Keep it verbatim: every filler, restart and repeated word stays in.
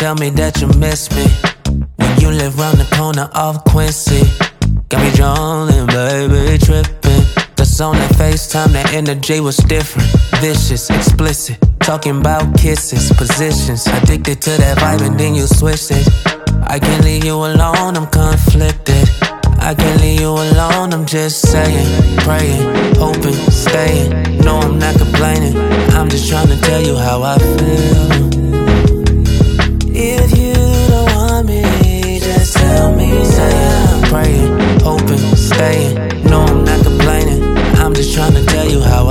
tell me that you miss me when you live round the corner off Quincy. Got me drooling, baby, tripping. Cause on that FaceTime, that energy was different. Vicious, explicit, talking about kisses, positions. Addicted to that vibe and then you switched it. I can't leave you alone, I'm conflicted. I can't leave you alone, I'm just saying. Praying, hoping, staying. No, I'm not complaining. I'm just trying to tell you how I feel. If you don't want me, just tell me. Say I'm praying, hoping, staying. No, I'm not complaining. I'm just trying to tell you how